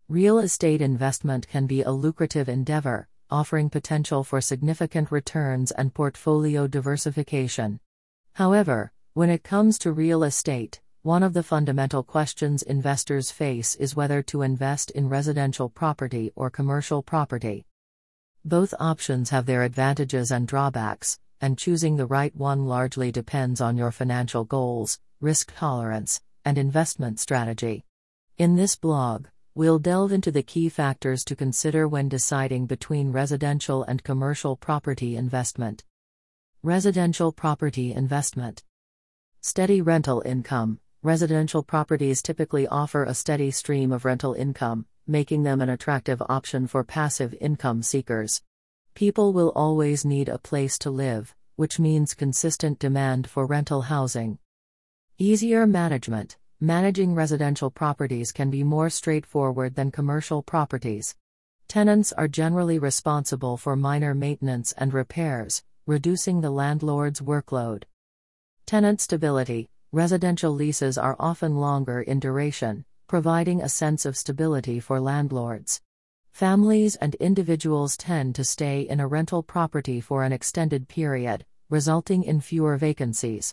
Real estate investment can be a lucrative endeavor, offering potential for significant returns and portfolio diversification. However, when it comes to real estate, one of the fundamental questions investors face is whether to invest in residential property or commercial property. Both options have their advantages and drawbacks, and choosing the right one largely depends on your financial goals, risk tolerance, and investment strategy. In this blog, we'll delve into the key factors to consider when deciding between residential and commercial property investment. Residential property investment. Steady rental income. Residential properties typically offer a steady stream of rental income, making them an attractive option for passive income seekers. People will always need a place to live, which means consistent demand for rental housing. Easier management. Managing residential properties can be more straightforward than commercial properties. Tenants are generally responsible for minor maintenance and repairs, reducing the landlord's workload. Tenant stability. Residential leases are often longer in duration, providing a sense of stability for landlords. Families and individuals tend to stay in a rental property for an extended period, resulting in fewer vacancies.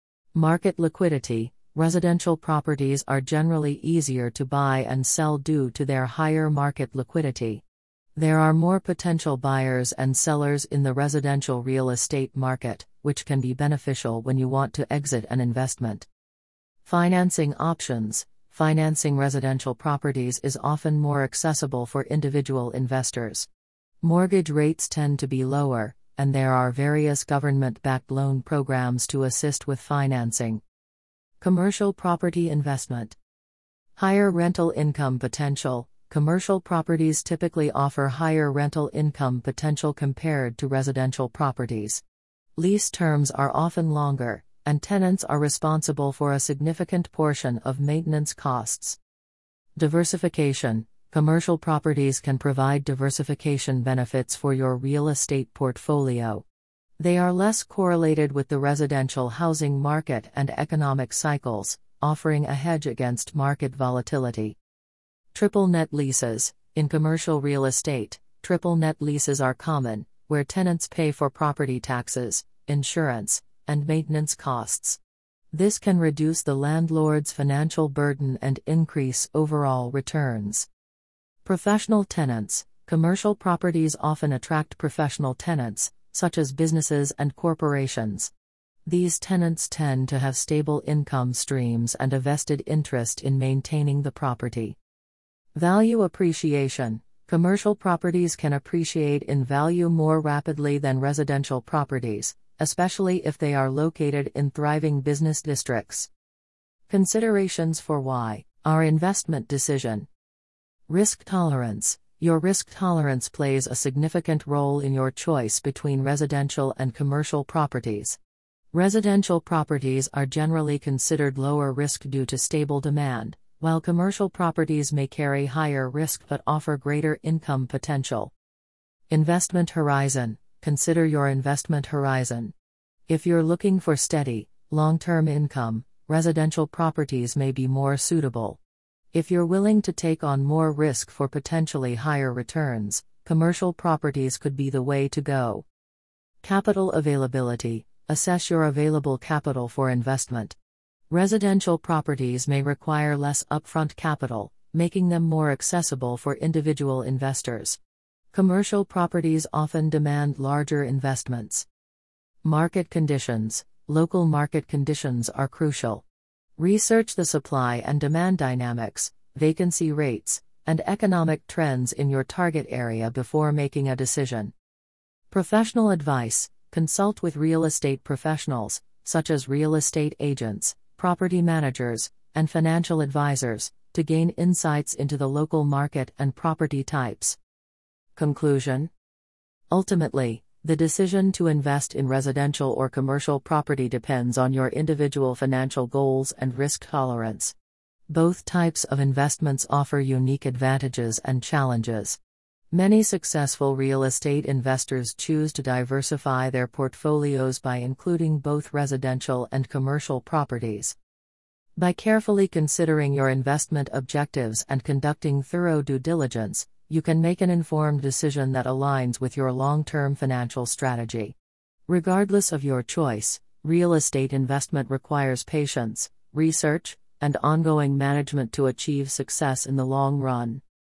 Market liquidity. Residential properties are generally easier to buy and sell due to their higher market liquidity. There are more potential buyers and sellers in the residential real estate market, which can be beneficial when you want to exit an investment. Financing options. Financing residential properties is often more accessible for individual investors. Mortgage rates tend to be lower, and there are various government-backed loan programs to assist with financing. Commercial property investment. Higher rental income potential. Commercial properties typically offer higher rental income potential compared to residential properties. Lease terms are often longer, and tenants are responsible for a significant portion of maintenance costs. Diversification. Commercial properties can provide diversification benefits for your real estate portfolio. They are less correlated with the residential housing market and economic cycles, offering a hedge against market volatility. Triple net leases. In commercial real estate, triple net leases are common, where tenants pay for property taxes, insurance, and maintenance costs. This can reduce the landlord's financial burden and increase overall returns. Professional tenants. Commercial properties often attract professional tenants, such as businesses and corporations. These tenants tend to have stable income streams and a vested interest in maintaining the property. Value appreciation. Commercial properties can appreciate in value more rapidly than residential properties, especially if they are located in thriving business districts. Considerations for why our investment decision. Risk tolerance. Your risk tolerance plays a significant role in your choice between residential and commercial properties. Residential properties are generally considered lower risk due to stable demand, while commercial properties may carry higher risk but offer greater income potential. Investment horizon. Consider your investment horizon. If you're looking for steady, long-term income, residential properties may be more suitable. If you're willing to take on more risk for potentially higher returns, commercial properties could be the way to go. Capital availability. Assess your available capital for investment. Residential properties may require less upfront capital, making them more accessible for individual investors. Commercial properties often demand larger investments. Market conditions. Local market conditions are crucial. Research the supply and demand dynamics, vacancy rates, and economic trends in your target area before making a decision. Professional advice. Consult with real estate professionals, such as real estate agents, property managers, and financial advisors, to gain insights into the local market and property types. Conclusion. Ultimately, the decision to invest in residential or commercial property depends on your individual financial goals and risk tolerance. Both types of investments offer unique advantages and challenges. Many successful real estate investors choose to diversify their portfolios by including both residential and commercial properties. By carefully considering your investment objectives and conducting thorough due diligence, you can make an informed decision that aligns with your long-term financial strategy. Regardless of your choice, real estate investment requires patience, research, and ongoing management to achieve success in the long run.